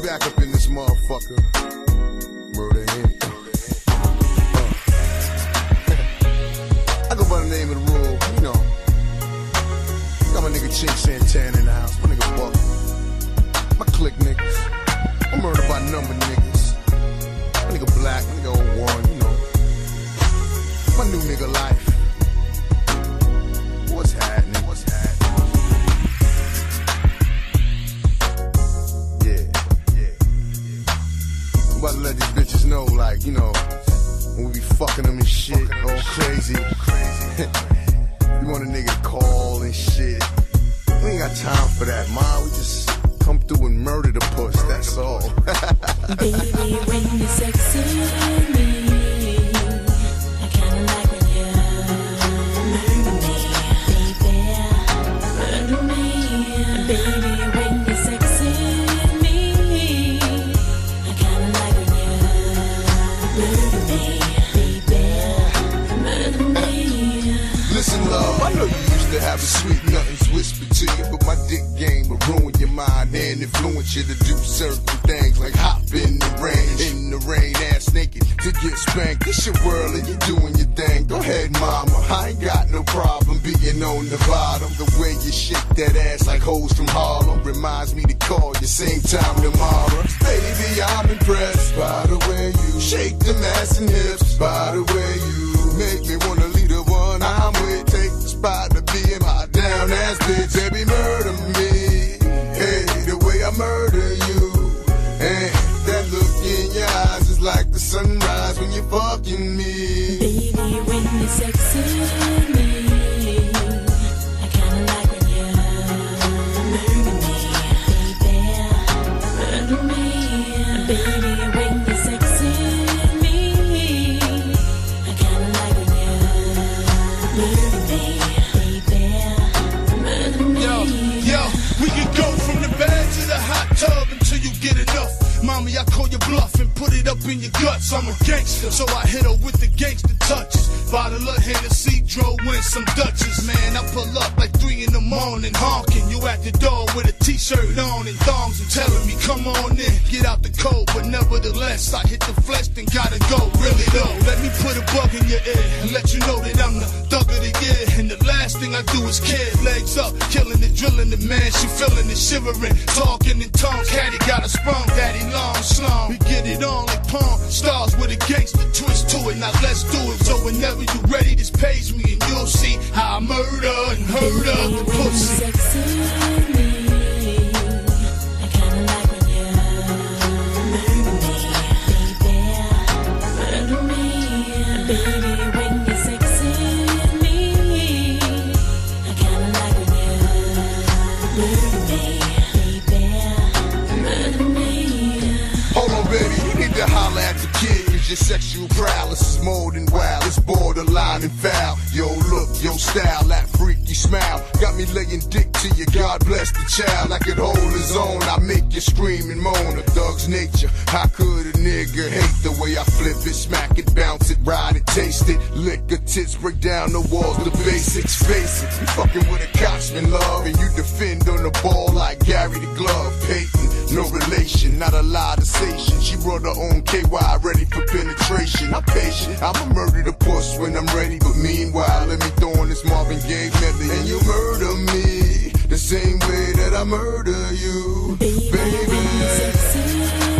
back up in this motherfucker. Murder Inc. I go by the name of the rule, you know. Got my nigga Chink Santana in the house, my nigga Buck. My clique niggas. I'm murdered by number niggas. My nigga Black, my nigga Old Warren, you know. My new nigga life. What's happening? What's happening? Yeah. I'm about to let these bitches know, like, you know, when we be fucking them and shit, all crazy. You want a nigga to call and shit. We ain't got time for that, ma. We just come through and murder the puss, that's all. Baby, when you're sexy me, I kinda like when you murder me, baby, murder me. Baby, when you're sexy me, I kinda like when you murder me, baby, murder me. Listen, love, I know you used to have a sweet nothings whispered to you, but my dick game will ruin your mind and influence you to do certain things like hop in the rain, ass naked to get spanked. This your world and you doing your thing. Go ahead, mama, I ain't got no problem being on the bottom. The way you shake that ass like hoes from Harlem reminds me to call you same time tomorrow. Baby, I'm impressed by the way you shake them ass and hips, by the way you make me wanna lead the one I'm with. Take the spot to be in my down ass bitch. Baby, murder me. Hey, the way I murder you. And that look in your eyes is like the sunrise when you're fucking me. Baby, when you're sexy me, I kinda like when you murder me, baby, murder me. Baby, when you're sexy me, I kinda like when you murder me, baby, murder me. Yo, we can go from the bed to the hot tub until you get enough. Mommy, I call your bluff and put it up in your guts. I'm a gangster, so I hit her with the gangster touches. Bottle of Hennessy, drove in some Dutches. Man, I pull up like 3 in the morning, honking. You at the door with a t-shirt on and thongs and telling me, come on in, get out the cold. But nevertheless, I hit the flesh, then gotta go, really though. Let me put a bug in your ear and let you know that I'm the thug of the year. And the last thing I do is kid, legs up, killing it, drilling it, man. She feeling it, shivering, talking in tongues. Caddy got a sprung, daddy long, slung. We get it on like Pawn Stars with a gangster twist to it. Now let's do it. So whenever you ready, just page me and you'll see how I murder and hurt up the pussy. Sexy me, I kinda like when you murder me, baby, murder me. Baby, when you're sexy me, I kinda like when you murder me, baby, murder me. Hold on, baby, you need to holler at the kid. Your sexual prowess is more than wild. It's borderline and foul. Yo look, yo style, that freaky smile got me laying dick to you. God bless the child. I could hold his own. I make you scream and moan. A thug's nature. How could a nigga hate the way I flip it, smack it, bounce it, ride it, taste it, lick a tits, break down the walls, the basics. Face it, you fucking with a Kochman, love, and you defend on the ball like Gary the Glove. Peyton, no relation, not a lie to station. She brought her own KY, ready for penetration. I'm patient, I'ma murder the puss when I'm ready. But meanwhile, let me throw on this Marvin Gaye medley and you murder me the same way that I murder you, Baby, baby. sexy